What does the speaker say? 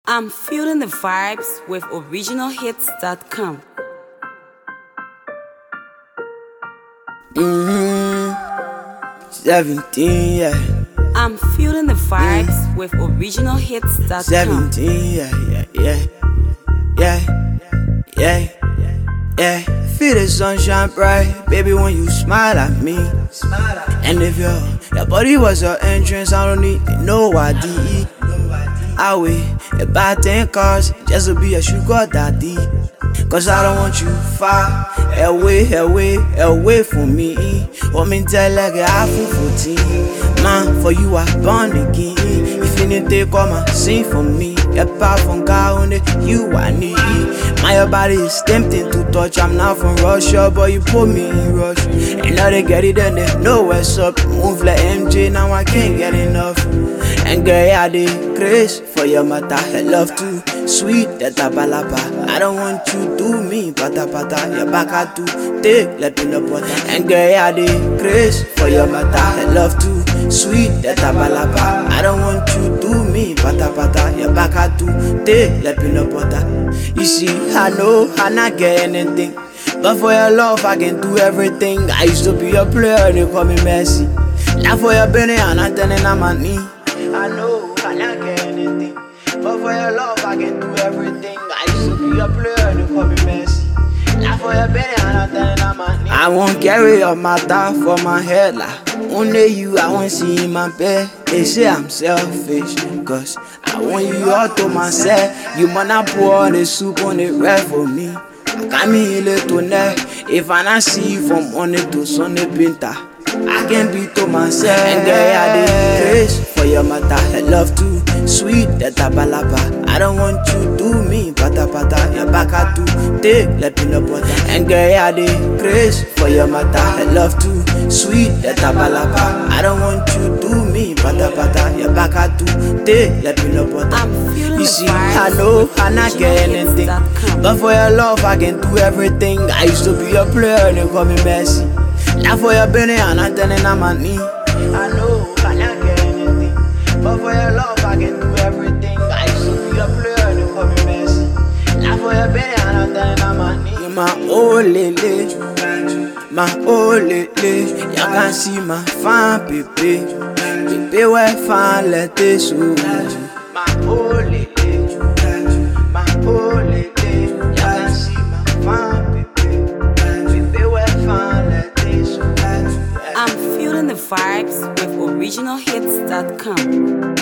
I'm feeling the vibes with originalhits.com. 17, yeah. I'm feeling the vibes with originalhits.com. 17, yeah. Feel the sunshine bright, baby, when you smile at me. And if your body was your entrance, I don't need no ID. I wait about 10 cars just to be a sugar daddy. Cause I don't want you far away from me. Want me tell like a half 14. Man, for you I born again. If you need to come and sing for me, apart from God only you I need. My body is tempting to touch. I'm not from Russia, but you put me in rush. And now they get it and they know what's up. Move like MJ, now I can't get enough. And girl, I did grace for your matter. I love too sweet, that balaba. I don't want you to me, pata. Your back I do take, let me know butter. And girl, I did grace for your matter. I love too sweet, that balaba. I don't want you to me, pata. Your back I do take, let me know butter. You see, I know I not get anything, but for your love I can do everything. I used to be a player and they call me Messi. Now for your Benny and I'm turning on my knee. I know I not get anything, but for your love I can do everything. I used to be a player and they call me Messi. Now for your Benny and I'm turning on my knee. I won't carry your matter for my head like only you I won't see in my bed. They say I'm selfish, cause I want you all to myself. You wanna pour the soup on the red for me. I got me in to neck. If I not see you from Monday to Sunday pinta, I can be to myself. And girl, I did grace for your matter. I love too sweet, that balaba. I don't want you to me, pata. Your back I do take, let me know butter. And girl, I did grace for your matter. I love too sweet, that balaba. I don't want you to me, pata. Your back I do take, let me know butter. You see, I know I not get anything, but for your love I can do everything. I used to be a player and they call me Messi. Now for your Benny and I'm turning on my knee. I know I not get anything, but for your love I can do everything. I used to be a player and they call me Messi. Now for your Benny and I'm turning on my knee. You're my old lady, my old lady. You can see my fine baby. Baby, where fine let this show. My old lady, my old lady. You can see my fine baby. Baby, where fine let this show. I'm feeling the vibes with originalhits.com.